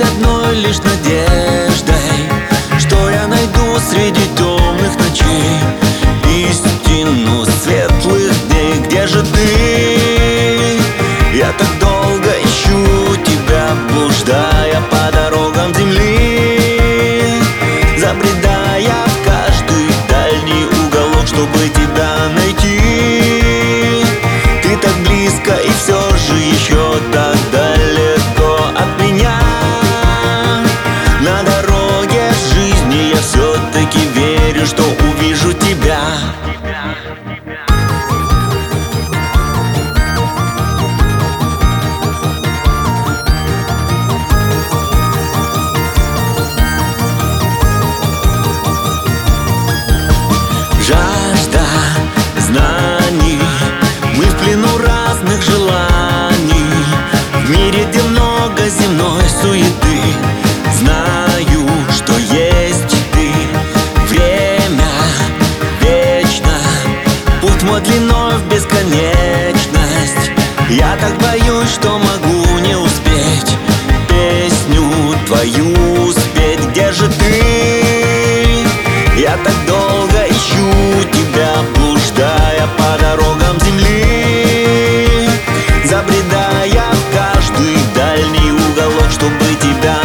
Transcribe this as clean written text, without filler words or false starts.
одной лишь надеждой, что я найду среди темных ночей истину светлых дней. Где же ты? Я так долго ищу тебя, блуждая по дорогам земли, забредая в каждый дальний уголок, чтобы тебя найти. Ты так близко и все же еще так далеко от меня. На дороге жизни я все-таки верю, что увижу тебя. Жажда знаний, мы в плену разных желаний, в мире, где много земной суеты. Знаю, что есть ты, время вечно, путь мой длиной в бесконечность. Я так боюсь, что могу не успеть песню твою спеть. Где же ты? Я так долго ищу тебя, блуждая по дорогам земли, забредая в каждый дальний уголок, чтобы тебя